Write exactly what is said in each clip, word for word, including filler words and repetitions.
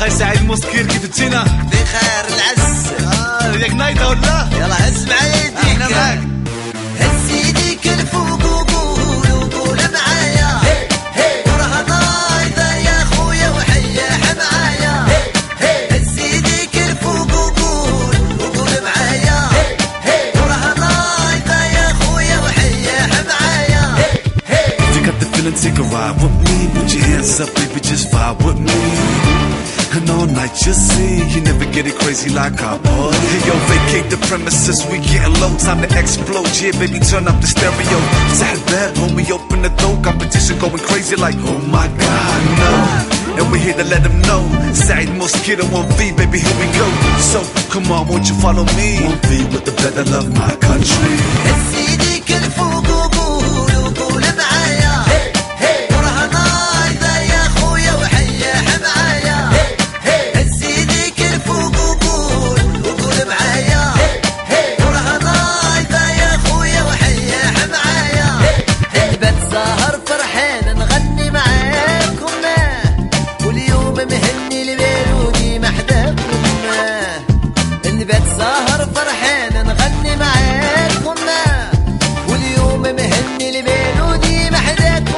خاي سعيد موسكير كيف تجينا؟ بخير العز. اه ياك نايضة ولا؟ يلا هز معايا يديك. احنا معاك. هز يديك الفوق وقول وقول معايا وراها نايضة يا خويا وحياح معايا. هز يديك الفوق وقول وقول معايا وراها نايضة يا خويا وحياح معايا. You got the feeling, take a ride with me. Put your hands up, baby, just vibe with me. And all night you'll see, you never get it crazy like I party. Hey yo, vacate the premises, we getting low, time to explode. Yeah, baby, turn up the stereo. Side bad when we open the door, competition going crazy like, oh my God, no. And we're here to let them know, Saeed Mosquito one V, baby, here we go. So, come on, won't you follow me? one V with the better love my country. هز يديك الفوق وقول وقول معايا وراها نايضة يا خويا وحياح معايا. هز يديك الفوق وقول وقول معايا وراها نايضة يا خويا وحياح معايا. البت سهر فرحان نغني معاكم واليوم مهني الميلودي محداكم. البت سهر فرحان نغني معاكم واليوم مهني الميلودي محداكم.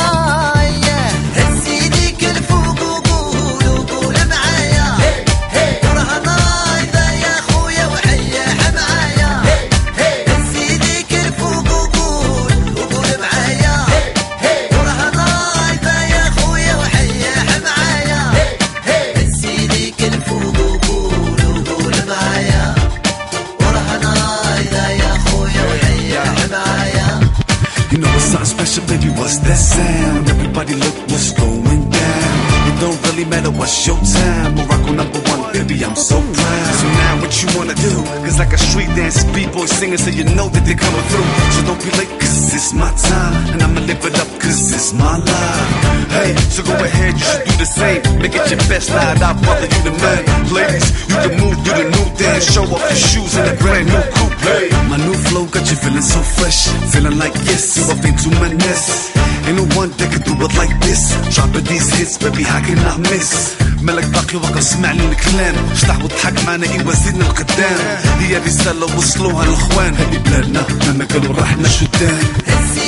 هز يديك الفوق وقول وقول معايا وراها نايضة يا خويا وحياح معايا. هز يديك الفوق وقول وقول معايا وراها نايضة يا خويا وحياح معايا. هز يديك الفوق وقول وقول معايا وراها نايضة يا خويا وحياح معايا. You know it's something special, baby, what's that sound? Everybody look what's going down. It don't really matter what's your time. Morocco number one, baby, I'm so proud. So now what you wanna do? Cause like a street dance, b-boy singing, so you know that they're coming through. So don't be late, cause it's my time. And I'ma live it up, cause it's my life. Hey, so go ahead, you should do the same. Make it your best night out, brother, you the man. Ladies, you can move through the new dance. Show off your shoes in a brand new coupe. Hey, my new flow got you feeling so fresh. Feeling like yes, you up into my nest. Ain't no one that can do it like this. Dropping these hits, baby, how can I miss? ملك باقي وقت اسمع لي الكلام. اشطح واضحك معنا ايوا زيدنا القدام. هي رسالة وصلوها الاخوان. هذه بلادنا مهما قالوا راح نشدان.